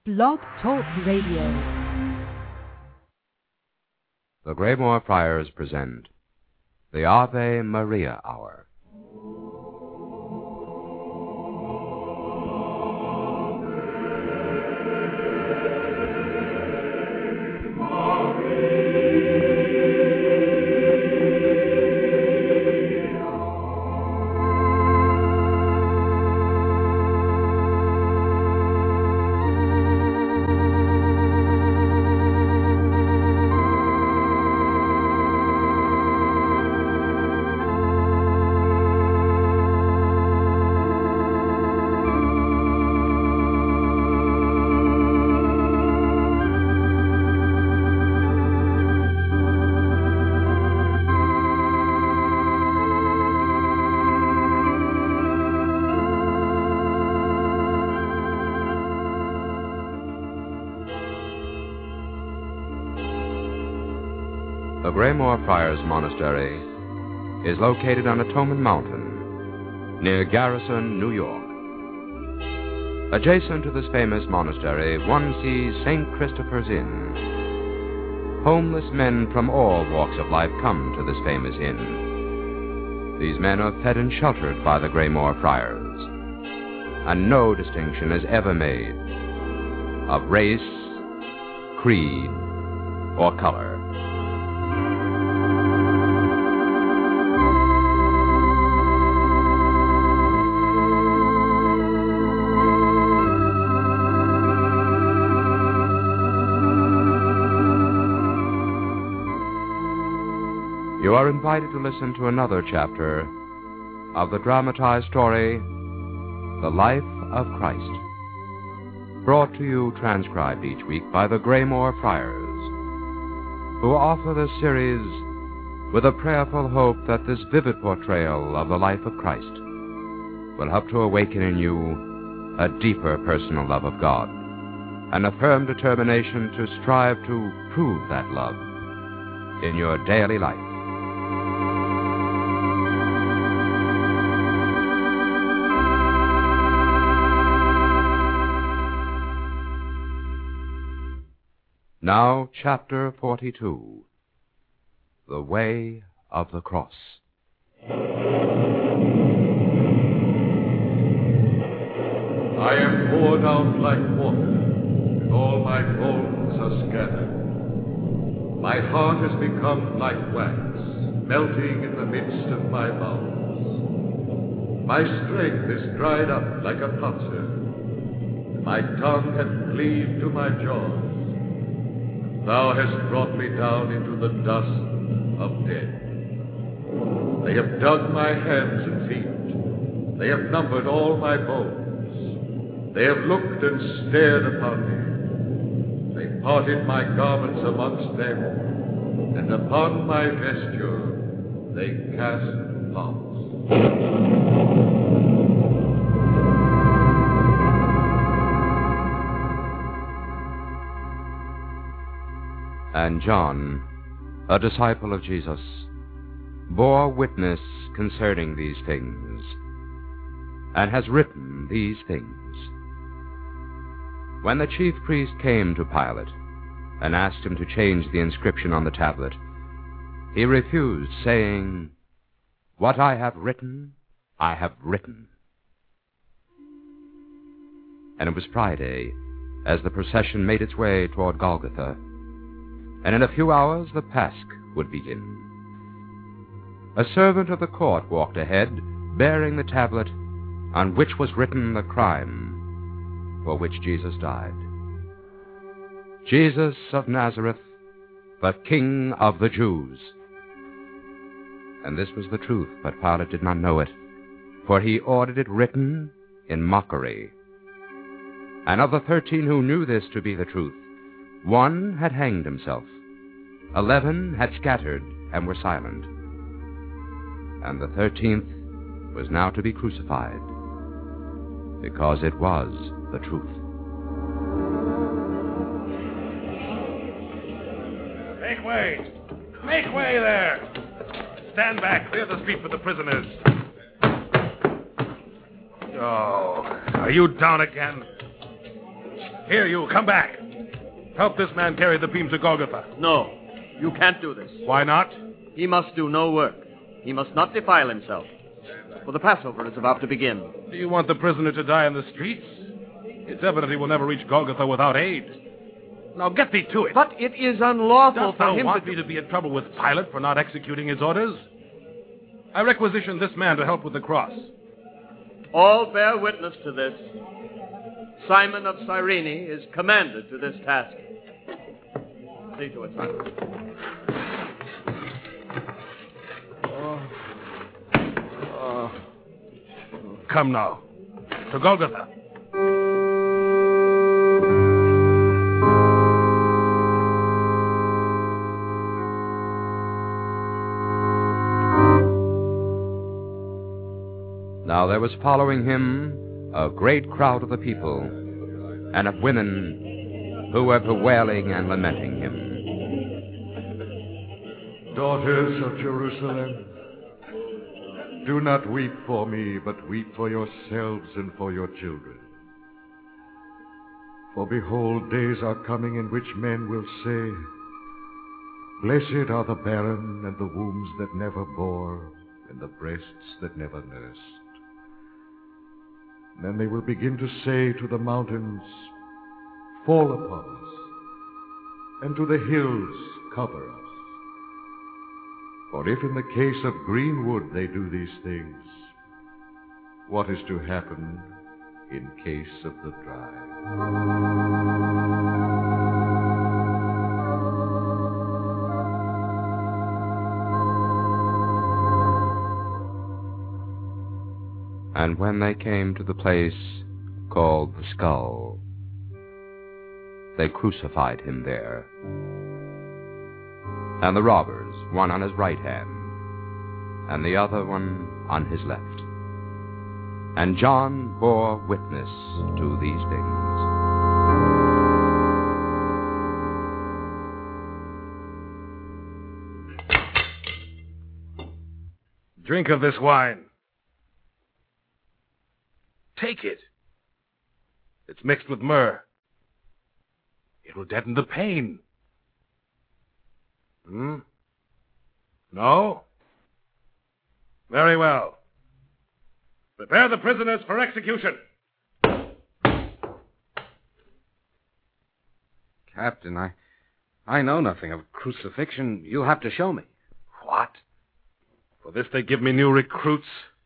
Blog Talk Radio. The Graymoor Friars present the Ave Maria Hour. The Graymoor Friars Monastery is located on Atonement Mountain, near Garrison, New York. Adjacent to this famous monastery, one sees St. Christopher's Inn. Homeless men from all walks of life come to this famous inn. These men are fed and sheltered by the Graymoor Friars, and no distinction is ever made of race, creed, or color. You are invited to listen to another chapter of the dramatized story, The Life of Christ, brought to you transcribed each week by the Graymoor Friars, who offer this series with a prayerful hope that this vivid portrayal of the life of Christ will help to awaken in you a deeper personal love of God and a firm determination to strive to prove that love in your daily life. Now, Chapter 42, The Way of the Cross. I am poured out like water, and all my bones are scattered. My heart has become like wax, melting in the midst of my bowels. My strength is dried up like a potsherd. My tongue hath cleaved to my jaws. Thou hast brought me down into the dust of death. They have dug my hands and feet. They have numbered all my bones. They have looked and stared upon me. They parted my garments amongst them, and upon my vesture they cast lots. And John, a disciple of Jesus, bore witness concerning these things, and has written these things. When the chief priest came to Pilate and asked him to change the inscription on the tablet, he refused, saying, "What I have written, I have written." And it was Friday, as the procession made its way toward Golgotha, and in a few hours the Pasch would begin. A servant of the court walked ahead, bearing the tablet on which was written the crime for which Jesus died. Jesus of Nazareth, the King of the Jews. And this was the truth, but Pilate did not know it, for he ordered it written in mockery. And of the 13 who knew this to be the truth, 1 had hanged himself, 11 had scattered and were silent, and the 13th was now to be crucified, because it was the truth. Make way! Make way there! Stand back! Clear the street for the prisoners. Oh, are you down again? Here, you, come back. Help this man carry the beam to Golgotha. No, you can't do this. Why not? He must do no work. He must not defile himself. For the Passover is about to begin. Do you want the prisoner to die in the streets? It's evident he will never reach Golgotha without aid. Now get thee to it. But it is unlawful Dost for thou him want to... me to be in trouble with Pilate for not executing his orders? I requisition this man to help with the cross. All bear witness to this. Simon of Cyrene is commanded to this task. See to it, Simon. Come now. To Golgotha. Now there was following him a great crowd of the people, and of women who were bewailing and lamenting him. Daughters of Jerusalem, do not weep for me, but weep for yourselves and for your children. For behold, days are coming in which men will say, Blessed are the barren and the wombs that never bore, and the breasts that never nursed. Then they will begin to say to the mountains, Fall upon us, and to the hills, cover us. For if in the case of green wood they do these things, what is to happen in case of the dry? And when they came to the place called the Skull, they crucified him there. And the robbers, one on his right hand, and the other one on his left. And John bore witness to these things. Drink of this wine. Take it. It's mixed with myrrh. It will deaden the pain. No? Very well. Prepare the prisoners for execution. Captain, I know nothing of crucifixion. You'll have to show me. What? For this they give me new recruits?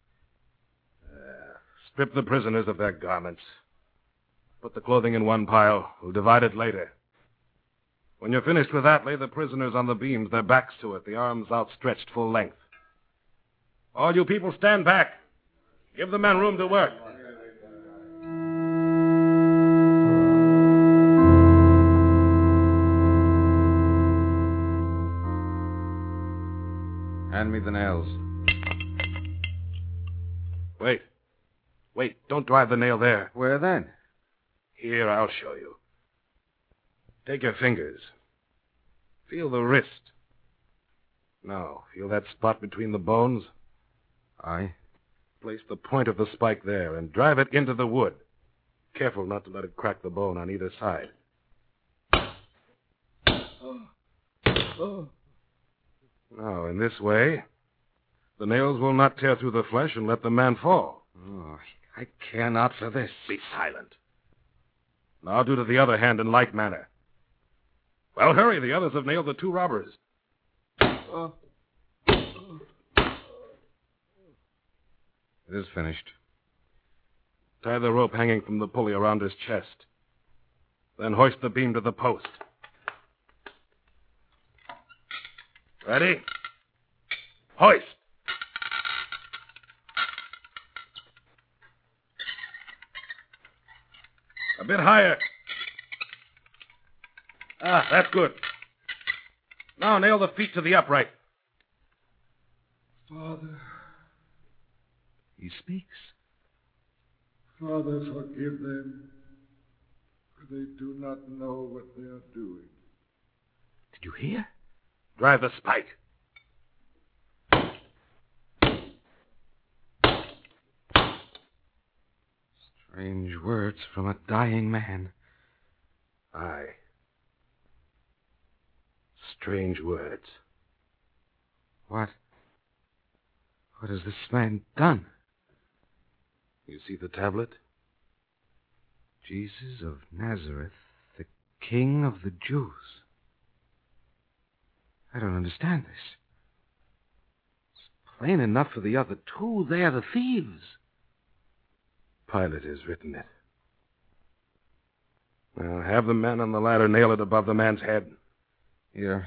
Strip the prisoners of their garments. Put the clothing in one pile. We'll divide it later. When you're finished with that, lay the prisoners on the beams, their backs to it, the arms outstretched full length. All you people stand back. Give the men room to work. Hand me the nails. Wait, don't drive the nail there. Where then? Here, I'll show you. Take your fingers. Feel the wrist. Now, feel that spot between the bones? Aye. Place the point of the spike there and drive it into the wood. Careful not to let it crack the bone on either side. Now, in this way, the nails will not tear through the flesh and let the man fall. Oh, I care not for this. Be silent. Now do to the other hand in like manner. Well, hurry. The others have nailed the two robbers. It is finished. Tie the rope hanging from the pulley around his chest. Then hoist the beam to the post. Ready? Hoist. A bit higher. That's good. Now nail the feet to the upright. Father. He speaks. Father, forgive them, for they do not know what they are doing. Did you hear? Drive the spike. Strange words from a dying man. Aye. Strange words. What has this man done? You see the tablet? Jesus of Nazareth, the King of the Jews. I don't understand this. It's plain enough for the other two. They are the thieves. Pilate has written it. Now, have the man on the ladder nail it above the man's head. Here.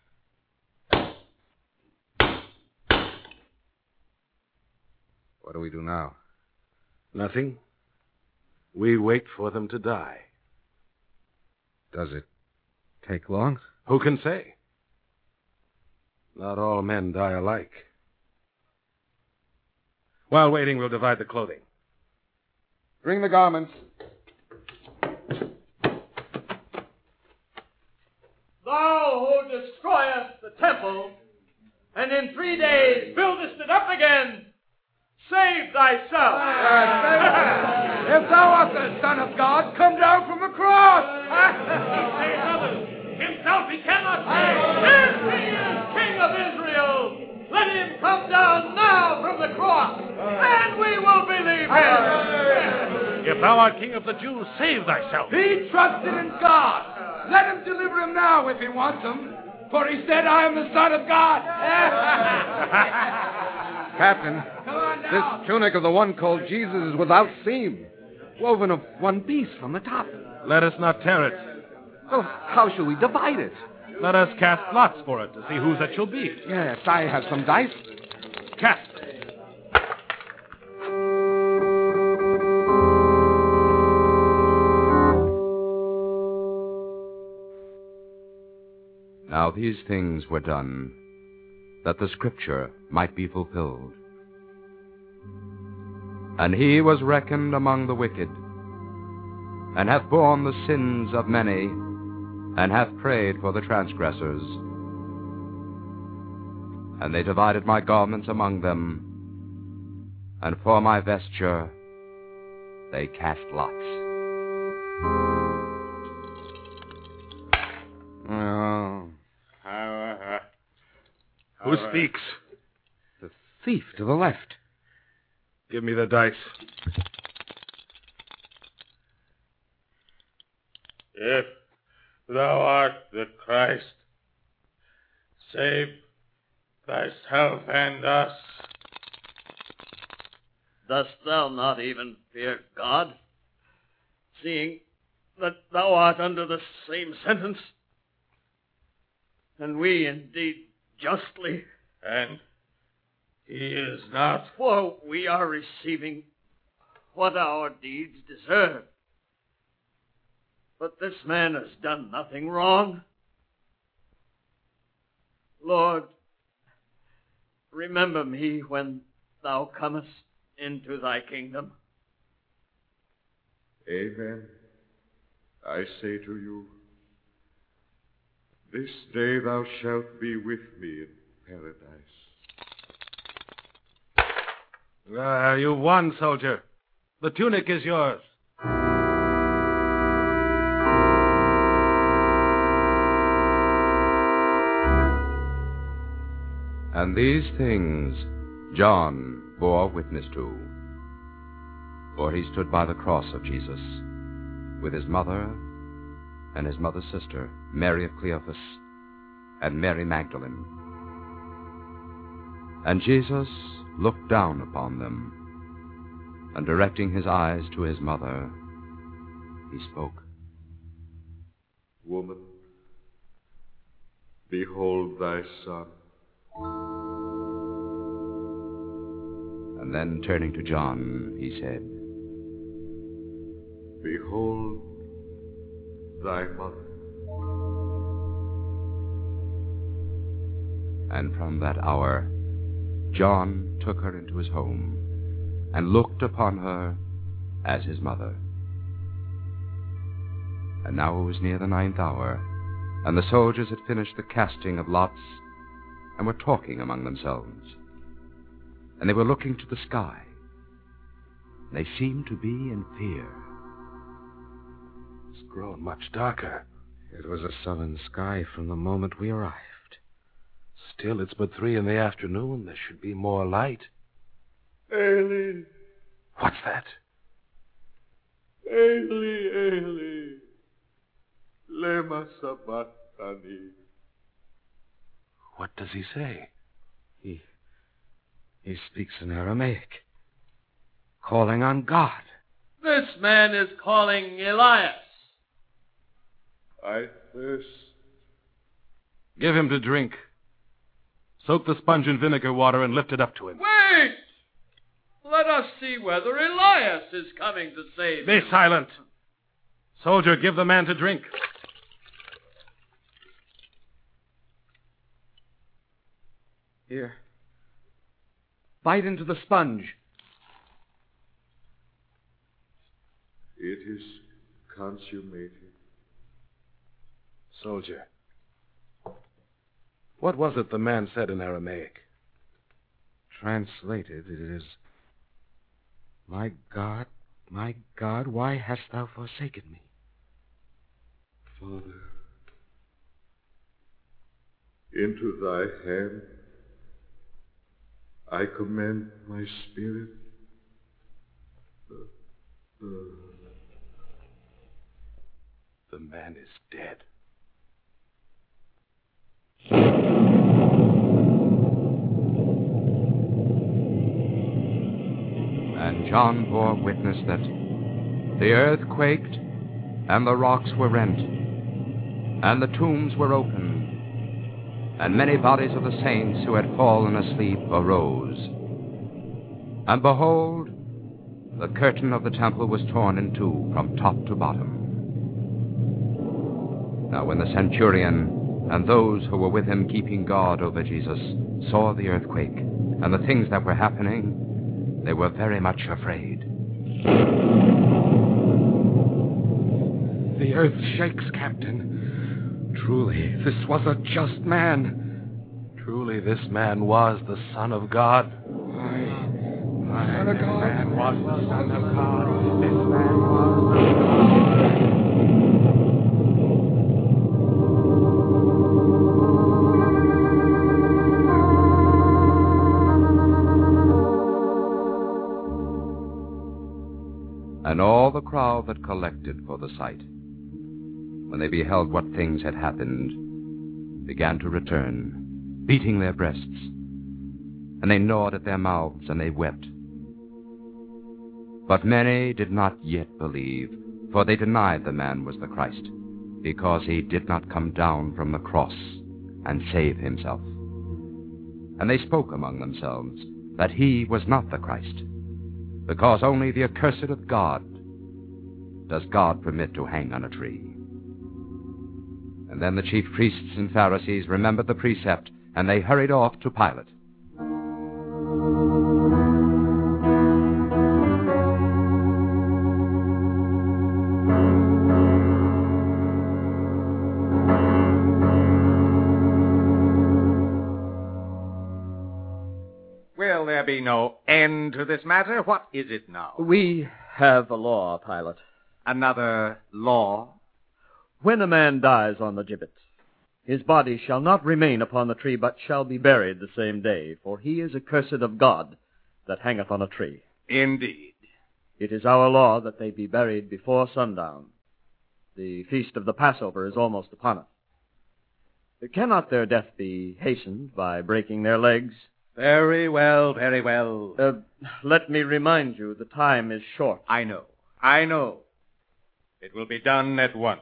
What do we do now? Nothing. We wait for them to die. Does it take long? Who can say? Not all men die alike. While waiting, we'll divide the clothing. Bring the garments. Thou who destroyest the temple, and in 3 days buildest it up again, save thyself. If thou art the Son of God, come down from the cross. He saves others. Himself he cannot save. If he is King of Israel, let him come down now from the cross, and we will believe him. If thou art King of the Jews, save thyself. He trusted in God. Let him deliver him now if he wants him, for he said, I am the Son of God. Captain, this tunic of the one called Jesus is without seam, woven of one piece from the top. Let us not tear it. Well, how shall we divide it? Let us cast lots for it to see whose it shall be. Yes, I have some dice. Cast. Now these things were done, that the scripture might be fulfilled. And he was reckoned among the wicked, and hath borne the sins of many, and hath prayed for the transgressors. And they divided my garments among them, and for my vesture they cast lots. Who speaks? The thief to the left. Give me the dice. If thou art the Christ, save thyself and us. Dost thou not even fear God, seeing that thou art under the same sentence, and we indeed justly? And he is not. For we are receiving what our deeds deserve. But this man has done nothing wrong. Lord, remember me when thou comest into thy kingdom. Amen. I say to you, this day thou shalt be with me in paradise. You won, soldier. The tunic is yours. And these things John bore witness to, for he stood by the cross of Jesus, with his mother and his mother's sister, Mary of Cleophas, and Mary Magdalene. And Jesus looked down upon them, and directing his eyes to his mother, he spoke. Woman, behold thy son. And then turning to John, he said, Behold thy mother. And from that hour, John took her into his home, and looked upon her as his mother. And now it was near the 9th hour, and the soldiers had finished the casting of lots, and were talking among themselves. And they were looking to the sky. They seemed to be in fear. grown much darker. It was a sullen sky from the moment we arrived. Still, it's but 3 in the afternoon. There should be more light. Eli, What's that? Eli, Eli, lema sabachthani. What does he say? He speaks in Aramaic, calling on God. This man is calling Elias. I thirst. Give him to drink. Soak the sponge in vinegar water and lift it up to him. Wait! Let us see whether Elias is coming to save Be him. silent. Soldier, give the man to drink. Here. Bite into the sponge. It is consummated. Soldier, what was it the man said in Aramaic? Translated, it is, my God, why hast thou forsaken me? Father, into thy hand I commend my spirit. The man is dead. And John bore witness that the earth quaked, and the rocks were rent, and the tombs were opened, and many bodies of the saints who had fallen asleep arose. And behold, the curtain of the temple was torn in two from top to bottom. Now when the centurion and those who were with him keeping guard over Jesus saw the earthquake and the things that were happening, they were very much afraid. The earth shakes, Captain. Truly, this was a just man. Truly, this man was the Son of God. Son of God. This man was the Son of God. This man was the Son of God. And all the crowd that collected for the sight, when they beheld what things had happened, began to return, beating their breasts. And they gnawed at their mouths, and they wept. But many did not yet believe, for they denied the man was the Christ, because he did not come down from the cross and save himself. And they spoke among themselves that he was not the Christ, because only the accursed of God does God permit to hang on a tree. And then the chief priests and Pharisees remembered the precept, and they hurried off to Pilate. Will there be no end to this matter? What is it now? We have a law, Pilate. Another law? When a man dies on the gibbet, his body shall not remain upon the tree, but shall be buried the same day, for he is accursed of God that hangeth on a tree. Indeed. It is our law that they be buried before sundown. The feast of the Passover is almost upon us. Cannot their death be hastened by breaking their legs? Very well, very well. Let me remind you, the time is short. I know. It will be done at once.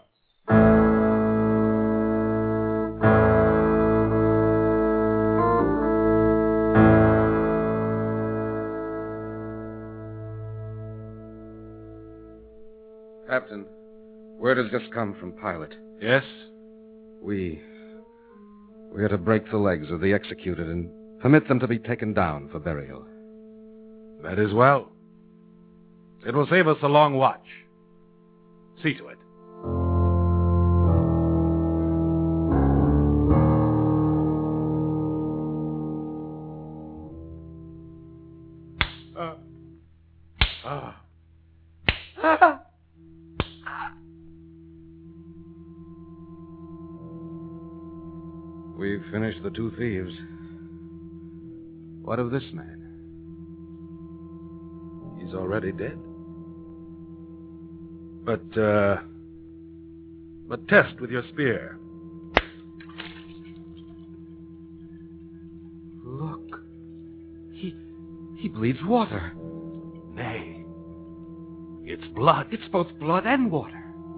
Captain, word has just come from Pilate. Yes? We are to break the legs of the executed and permit them to be taken down for burial. That is well. It will save us a long watch. See to it. We've finished the 2 thieves. What of this man? He's already dead. But test with your spear. Look. He bleeds water. Nay. It's blood. It's both blood and water.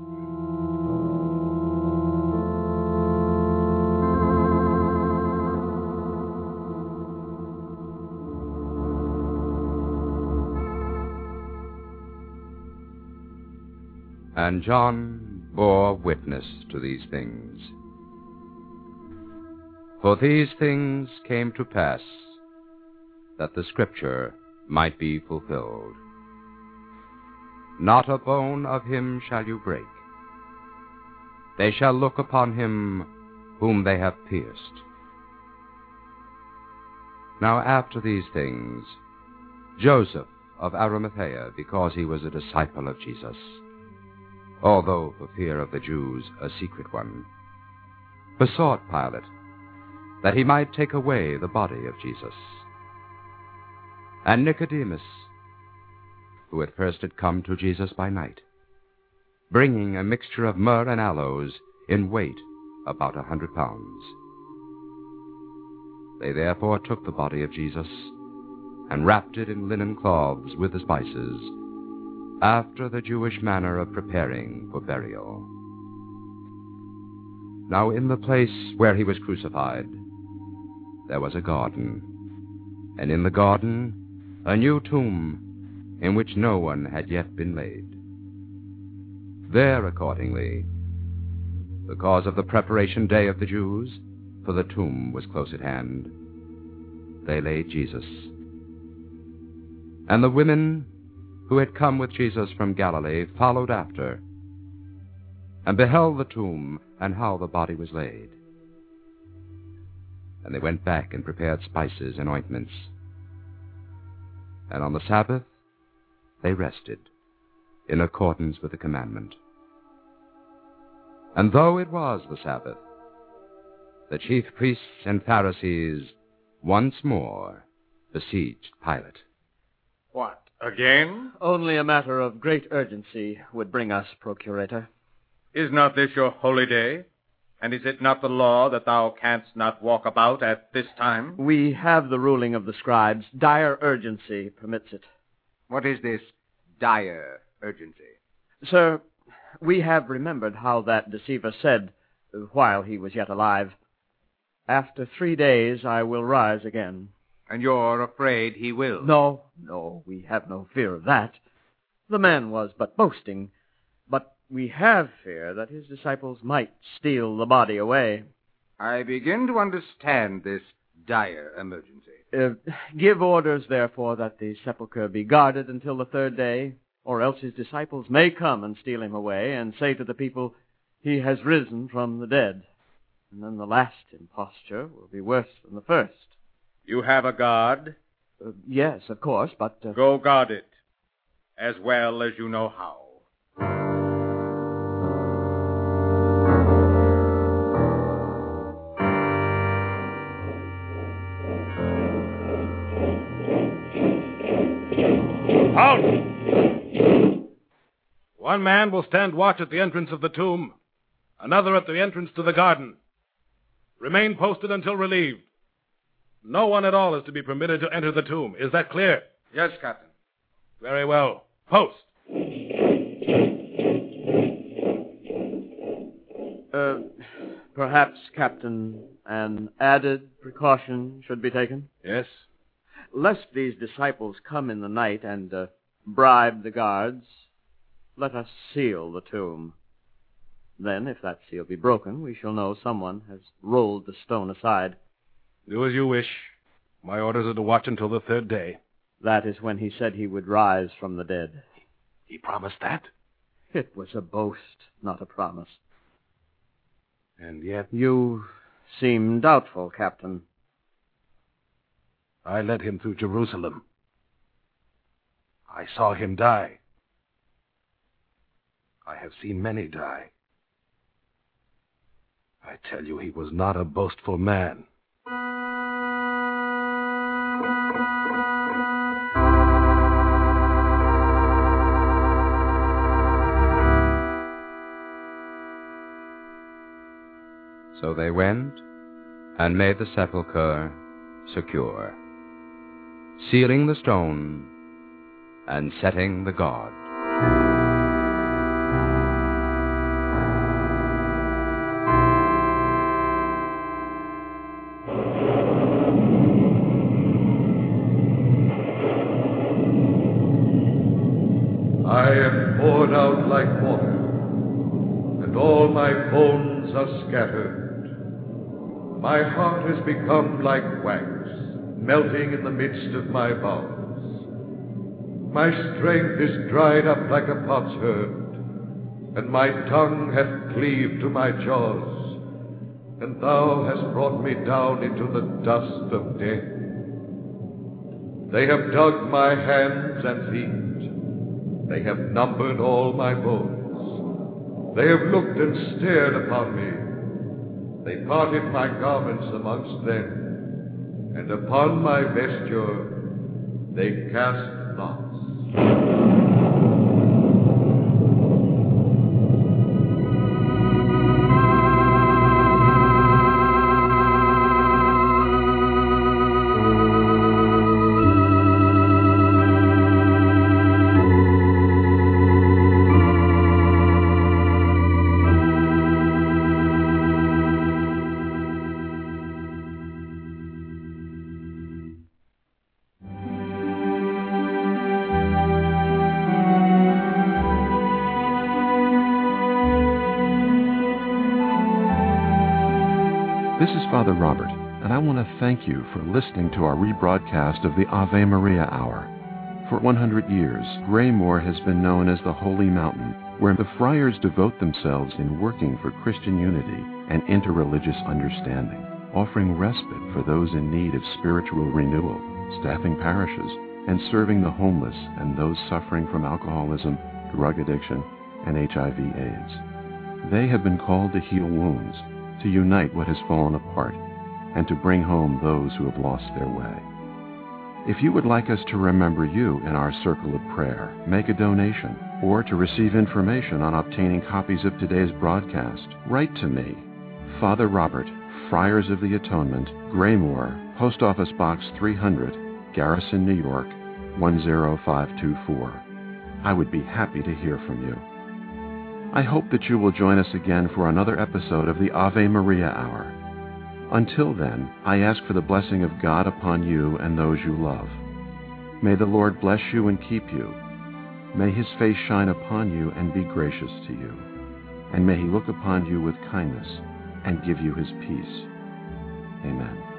And John bore witness to these things. For these things came to pass, that the Scripture might be fulfilled. Not a bone of him shall you break. They shall look upon him whom they have pierced. Now after these things, Joseph of Arimathea, because he was a disciple of Jesus, although for fear of the Jews a secret one, besought Pilate that he might take away the body of Jesus. And Nicodemus, who at first had come to Jesus by night, bringing a mixture of myrrh and aloes in weight about 100 pounds. They therefore took the body of Jesus and wrapped it in linen cloths with the spices, after the Jewish manner of preparing for burial. Now in the place where he was crucified, there was a garden, and in the garden a new tomb in which no one had yet been laid. There, accordingly, because of the preparation day of the Jews, for the tomb was close at hand, they laid Jesus. And the women who had come with Jesus from Galilee followed after, and beheld the tomb and how the body was laid. And they went back and prepared spices and ointments. And on the Sabbath they rested, in accordance with the commandment. And though it was the Sabbath, the chief priests and Pharisees once more besieged Pilate. What, again? Only a matter of great urgency would bring us, Procurator. Is not this your holy day? And is it not the law that thou canst not walk about at this time? We have the ruling of the scribes. Dire urgency permits it. What is this dire urgency? Sir, we have remembered how that deceiver said, while he was yet alive, "After 3 days I will rise again." And you're afraid he will? No, we have no fear of that. The man was but boasting, but we have fear that his disciples might steal the body away. I begin to understand this dire emergency. Give orders, therefore, that the sepulchre be guarded until the 3rd day, or else his disciples may come and steal him away and say to the people, "He has risen from the dead." And then the last imposture will be worse than the first. You have a guard? Yes, of course, but... Go guard it, as well as you know how. Halt! One man will stand watch at the entrance of the tomb, another at the entrance to the garden. Remain posted until relieved. No one at all is to be permitted to enter the tomb. Is that clear? Yes, Captain. Very well. Post. Perhaps, Captain, an added precaution should be taken? Yes? Lest these disciples come in the night and bribe the guards, let us seal the tomb. Then, if that seal be broken, we shall know someone has rolled the stone aside. Do as you wish. My orders are to watch until the 3rd day. That is when he said he would rise from the dead. He promised that? It was a boast, not a promise. And yet... You seem doubtful, Captain. I led him through Jerusalem. I saw him die. I have seen many die. I I tell you, he was not a boastful man. So they went and made the sepulchre secure, sealing the stone and setting the guard. I am poured out like water, and all my bones are scattered. My heart has become like wax, melting in the midst of my bowels. My strength is dried up like a potsherd, and my tongue hath cleaved to my jaws, and thou hast brought me down into the dust of death. They have dug my hands and feet. They have numbered all my bones. They have looked and stared upon me. They parted my garments amongst them, and upon my vesture they cast lots. This is Father Robert, and I want to thank you for listening to our rebroadcast of the Ave Maria Hour. For 100 years, Graymore has been known as the Holy Mountain, where the friars devote themselves in working for Christian unity and interreligious understanding, offering respite for those in need of spiritual renewal, staffing parishes, and serving the homeless and those suffering from alcoholism, drug addiction, and HIV/AIDS. They have been called to heal wounds, to unite what has fallen apart, and to bring home those who have lost their way. If you would like us to remember you in our circle of prayer, make a donation, or to receive information on obtaining copies of today's broadcast, write to me, Father Robert, Friars of the Atonement, Graymore, Post Office Box 300, Garrison, New York, 10524. I would be happy to hear from you. I hope that you will join us again for another episode of the Ave Maria Hour. Until then, I ask for the blessing of God upon you and those you love. May the Lord bless you and keep you. May his face shine upon you and be gracious to you. And may he look upon you with kindness and give you his peace. Amen.